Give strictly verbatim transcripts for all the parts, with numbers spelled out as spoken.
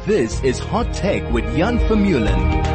This is Hot Tech with Jan Vermeulen.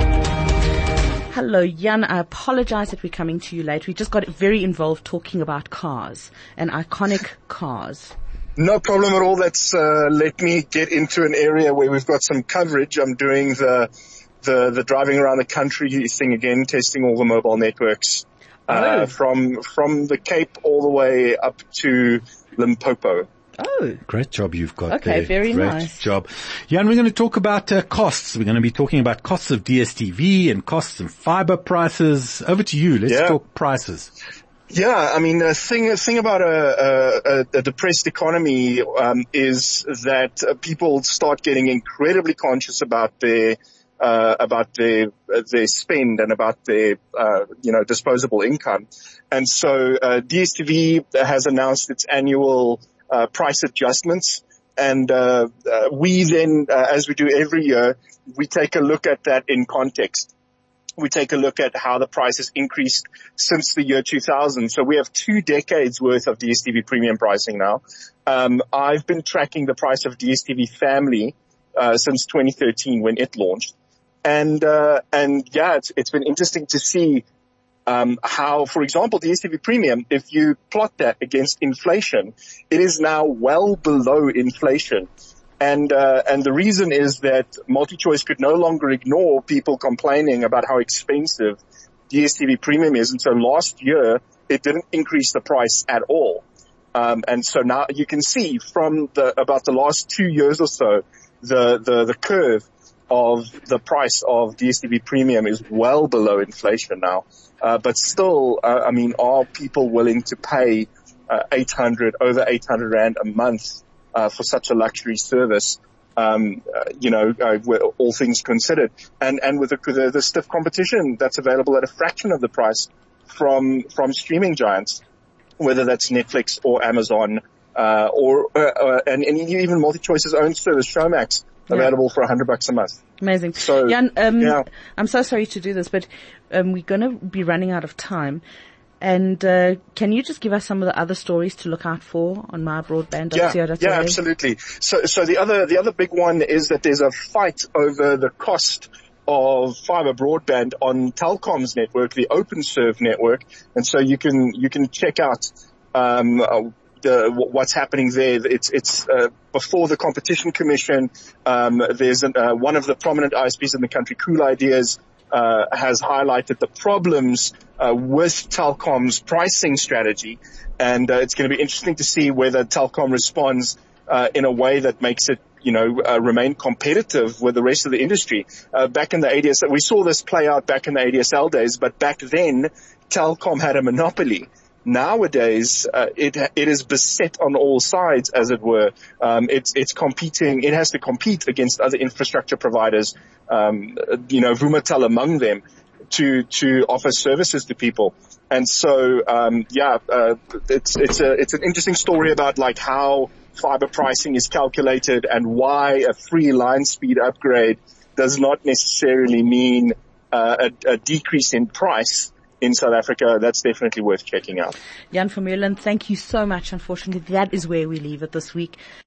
Hello, Jan. I apologize that we're coming to you late. We just got very involved talking about cars and iconic cars. No problem at all. That's uh, let me get into an area where we've got some coverage. I'm doing the the, the driving around the country thing again, testing all the mobile networks uh, oh. from from the Cape all the way up to Limpopo. Oh. Great job you've got okay, there. very Great nice. job. Jan, we're going to talk about uh, costs. We're going to be talking about costs of D S T V and costs of fiber prices. Over to you. Let's yeah. talk prices. Yeah, I mean, the thing, the thing about a, a, a depressed economy um, is that uh, people start getting incredibly conscious about their uh, about their their spend and about their uh, you know disposable income, and so uh, D S T V has announced its annual uh, price adjustments, and uh, uh, we then, uh, as we do every year, we take a look at that in context. We take a look at how the price has increased since the year two thousand. So we have two decades worth of D S T V premium pricing now. Um, I've been tracking the price of D S T V Family uh, since twenty thirteen when it launched. And, uh, and yeah, it's, it's been interesting to see um, how, for example, D S T V Premium, if you plot that against inflation, it is now well below inflation. And, uh, and the reason is that MultiChoice could no longer ignore people complaining about how expensive D S T V Premium is. And so last year, it didn't increase the price at all. Um, and so now you can see from the, about the last two years or so, the, the, the curve of the price of D S T V Premium is well below inflation now. Uh, but still, uh, I mean, are people willing to pay, uh, eight hundred, over eight hundred rand a month? Uh, for such a luxury service, um, uh, you know, uh, all things considered, and and with the, the, the stiff competition that's available at a fraction of the price from from streaming giants, whether that's Netflix or Amazon, uh, or uh, uh, and, and even MultiChoice's own service, Showmax, yeah. available for a hundred bucks a month. Amazing. So, Jan, um, yeah. I'm so sorry to do this, but um, we're going to be running out of time. And uh, can you just give us some of the other stories to look out for on my broadband dot co dot za? Yeah, yeah, absolutely. So, so the other, the other big one is that there's a fight over the cost of fiber broadband on Telkom's network, the OpenServe network, and so you can you can check out um, uh, the, what's happening there. It's it's uh, before the Competition Commission. Um, there's an, uh, one of the prominent I S Ps in the country, Cool Ideas, Uh, has highlighted the problems uh, with Telkom's pricing strategy, and uh, it's going to be interesting to see whether Telkom responds uh, in a way that makes it, you know, uh, remain competitive with the rest of the industry. Uh, back in the A D S L, we saw this play out back in the A D S L days, but back then Telkom had a monopoly. Nowadays, uh, it it is beset on all sides, as it were. Um, it's it's competing. It has to compete against other infrastructure providers, um, you know, Vumatel among them, to to offer services to people. And so, um, yeah, uh, it's it's a it's an interesting story about like how fiber pricing is calculated and why a free line speed upgrade does not necessarily mean uh, a, a decrease in price. In South Africa, that's definitely worth checking out. Jan Vermeulen, thank you so much. Unfortunately, that is where we leave it this week.